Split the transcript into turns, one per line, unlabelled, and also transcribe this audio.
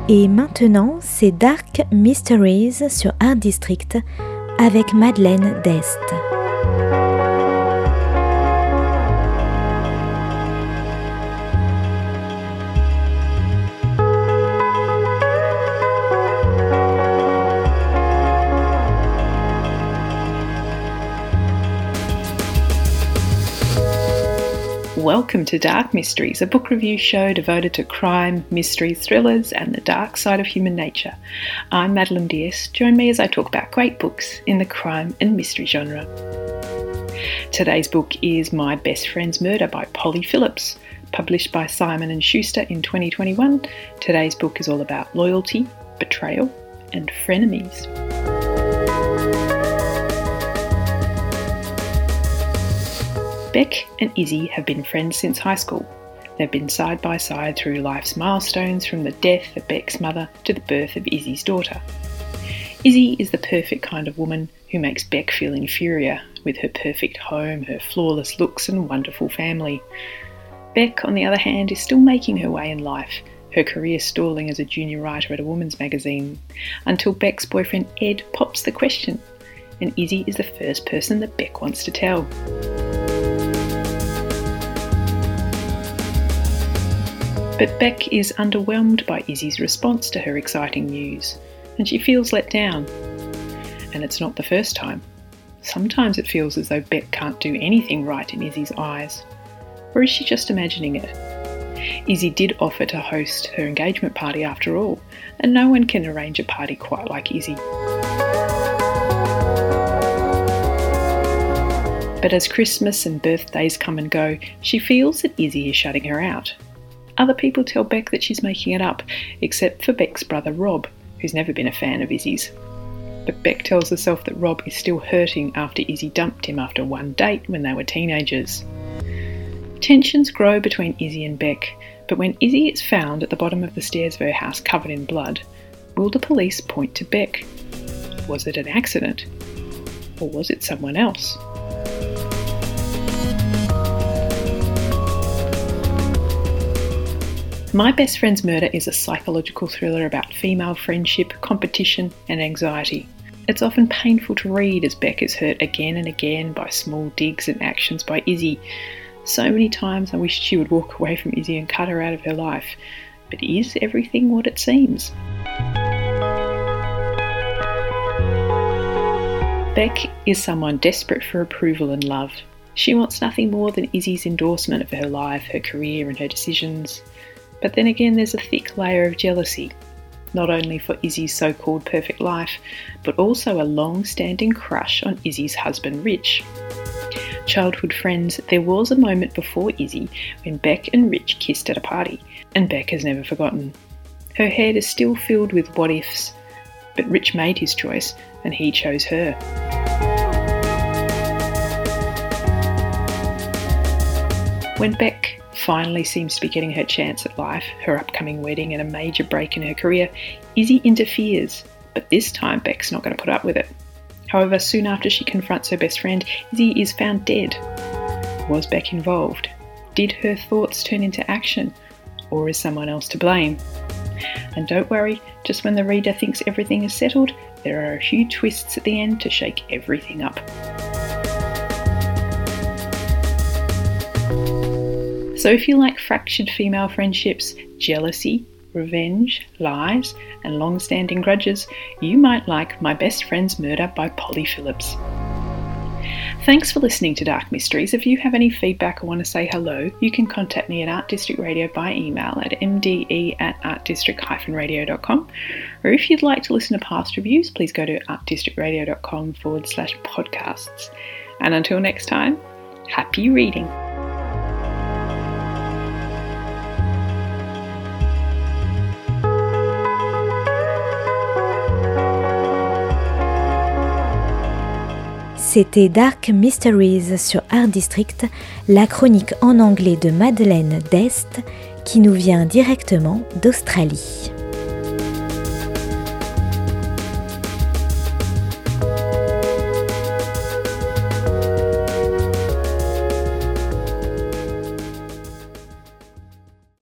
Et maintenant, c'est Dark Mysteries sur Art District avec Madeleine Dest.
Welcome to Dark Mysteries, a book review show devoted to crime, mysteries, thrillers, and the dark side of human nature. I'm Madeleine Dest. Join me as I talk about great books in the crime and mystery genre. Today's book is My Best Friend's Murder by Polly Phillips, published by Simon & Schuster in 2021. Today's book is all about loyalty, betrayal, and frenemies. Beck and Izzy have been friends since high school. They've been side by side through life's milestones, from the death of Beck's mother to the birth of Izzy's daughter. Izzy is the perfect kind of woman who makes Beck feel inferior, with her perfect home, her flawless looks and wonderful family. Beck, on the other hand, is still making her way in life, her career stalling as a junior writer at a women's magazine, until Beck's boyfriend Ed pops the question, and Izzy is the first person that Beck wants to tell. But Beck is underwhelmed by Izzy's response to her exciting news, and she feels let down. And it's not the first time. Sometimes it feels as though Beck can't do anything right in Izzy's eyes. Or is she just imagining it? Izzy did offer to host her engagement party after all, and no one can arrange a party quite like Izzy. But as Christmas and birthdays come and go, she feels that Izzy is shutting her out. Other people tell Beck that she's making it up, except for Beck's brother Rob, who's never been a fan of Izzy's. But Beck tells herself that Rob is still hurting after Izzy dumped him after one date when they were teenagers. Tensions grow between Izzy and Beck, but when Izzy is found at the bottom of the stairs of her house covered in blood, will the police point to Beck? Was it an accident? Or was it someone else? My Best Friend's Murder is a psychological thriller about female friendship, competition, and anxiety. It's often painful to read as Beck is hurt again and again by small digs and actions by Izzy. So many times I wished she would walk away from Izzy and cut her out of her life. But is everything what it seems? Beck is someone desperate for approval and love. She wants nothing more than Izzy's endorsement of her life, her career, and her decisions. But then again, there's a thick layer of jealousy, not only for Izzy's so-called perfect life, but also a long-standing crush on Izzy's husband, Rich. Childhood friends, there was a moment before Izzy when Beck and Rich kissed at a party, and Beck has never forgotten. Her head is still filled with what-ifs, but Rich made his choice, and he chose her. When Beck finally seems to be getting her chance at life, her upcoming wedding and a major break in her career, Izzy interferes, but this time Beck's not going to put up with it. However, soon after she confronts her best friend, Izzy is found dead. Was Beck involved? Did her thoughts turn into action? Or is someone else to blame? And don't worry, just when the reader thinks everything is settled, there are a few twists at the end to shake everything up. So if you like fractured female friendships, jealousy, revenge, lies, and long-standing grudges, you might like My Best Friend's Murder by Polly Phillips. Thanks for listening to Dark Mysteries. If you have any feedback or want to say hello, you can contact me at Art District Radio by email at mde@artdistrict-radio.com. Or if you'd like to listen to past reviews, please go to artdistrictradio.com/podcasts. And until next time, happy reading.
C'était Dark Mysteries sur Art District, la chronique en anglais de Madeleine Dest qui nous vient directement d'Australie.